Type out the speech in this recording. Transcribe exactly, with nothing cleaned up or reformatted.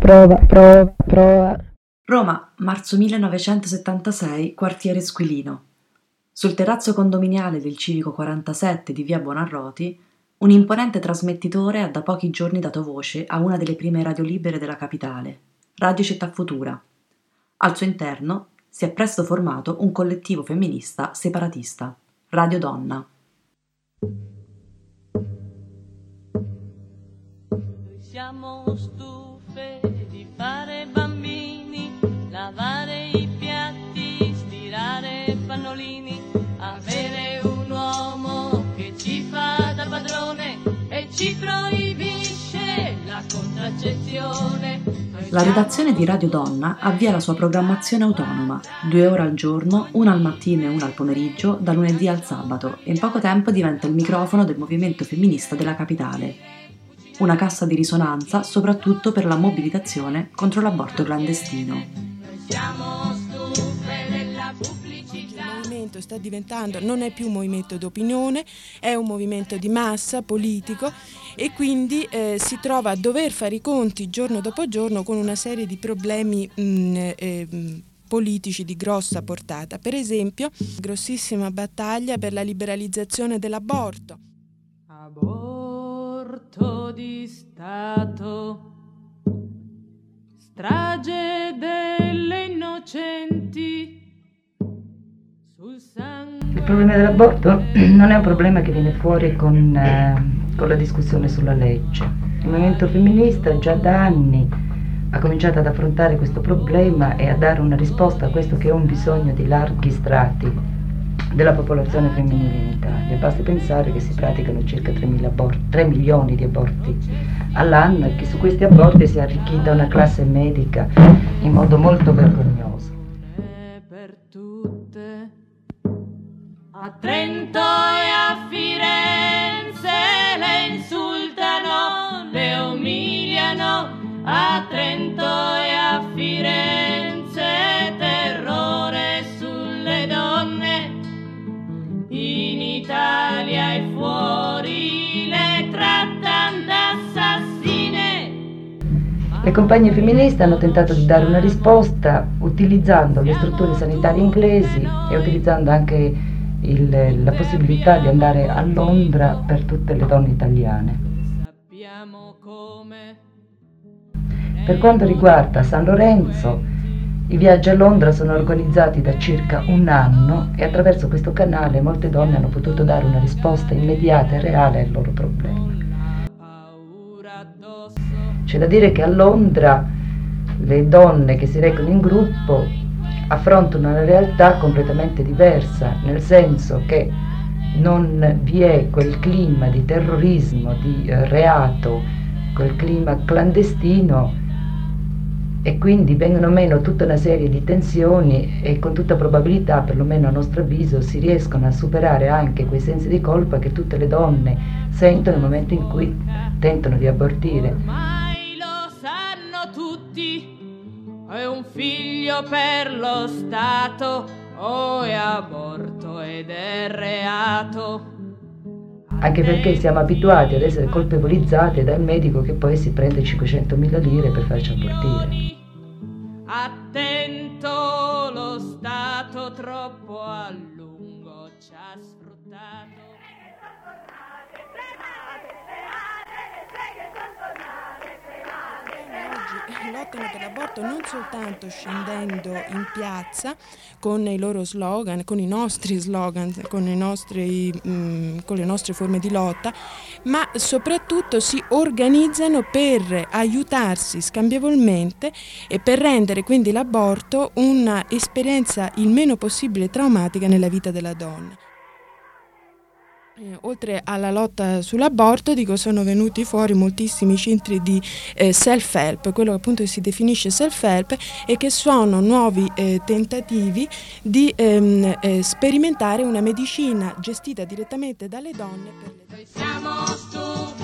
prova, prova, prova. Roma, marzo millenovecentosettantasei, quartiere Squilino. Sul terrazzo condominiale del Civico quarantasette di via Buonarroti, un imponente trasmettitore ha da pochi giorni dato voce a una delle prime radio libere della capitale, Radio Città Futura. Al suo interno si è presto formato un collettivo femminista separatista, Radio Donna. Siamo stufe di fare bambini, lavare i piatti, stirare pannolini, avere un uomo che ci fa da padrone e ci proibisce la contraccezione. La redazione di Radio Donna avvia la sua programmazione autonoma, due ore al giorno, una al mattino e una al pomeriggio, da lunedì al sabato, e in poco tempo diventa il microfono del movimento femminista della capitale. Una cassa di risonanza soprattutto per la mobilitazione contro l'aborto clandestino. Siamo stufe della pubblicità. Il movimento sta diventando, non è più un movimento d'opinione, è un movimento di massa politico e quindi eh, si trova a dover fare i conti giorno dopo giorno con una serie di problemi mh, eh, politici di grossa portata. Per esempio, grossissima battaglia per la liberalizzazione dell'aborto. Aborto di Stato, strage delle innocenti, sul sangue. Il problema dell'aborto non è un problema che viene fuori con, eh, con la discussione sulla legge. Il movimento femminista già da anni ha cominciato ad affrontare questo problema e a dare una risposta a questo che è un bisogno di larghi strati della popolazione femminile in Italia. Basti pensare che si praticano circa tre milioni di aborti all'anno e che su questi aborti si è arricchita una classe medica in modo molto vergognoso. Per tutte, a Trento e a Firenze le insultano, le umiliano, a Trento e a Firenze terrore sulle donne. In Italia e fuori le trattano da assassine. Le compagne femministe hanno tentato di dare una risposta utilizzando le strutture sanitarie inglesi e utilizzando anche il, la possibilità di andare a Londra per tutte le donne italiane. Sappiamo come. Per quanto riguarda San Lorenzo, i viaggi a Londra sono organizzati da circa un anno e attraverso questo canale molte donne hanno potuto dare una risposta immediata e reale ai loro problemi. C'è da dire che a Londra le donne che si recano in gruppo affrontano una realtà completamente diversa, nel senso che non vi è quel clima di terrorismo, di eh, reato, quel clima clandestino, e quindi vengono meno tutta una serie di tensioni e con tutta probabilità, perlomeno a nostro avviso, si riescono a superare anche quei sensi di colpa che tutte le donne sentono nel momento in cui tentano di abortire. Ormai lo sanno tutti, è un figlio per lo Stato, o è aborto ed è reato. Anche perché siamo abituati ad essere colpevolizzate dal medico che poi si prende cinquecentomila lire per farci abortire. Attento, lo Stato troppo a lungo ci ha sfruttato. Oggi lottano per l'aborto non soltanto scendendo in piazza con i loro slogan, con i nostri slogan, con, i nostri, mh, con le nostre forme di lotta, ma soprattutto si organizzano per aiutarsi scambievolmente e per rendere quindi l'aborto un'esperienza il meno possibile traumatica nella vita della donna. Eh, oltre alla lotta sull'aborto, dico, sono venuti fuori moltissimi centri di eh, self-help, quello che appunto si definisce self-help, e che sono nuovi eh, tentativi di ehm, eh, sperimentare una medicina gestita direttamente dalle donne per le donne. Siamo stufi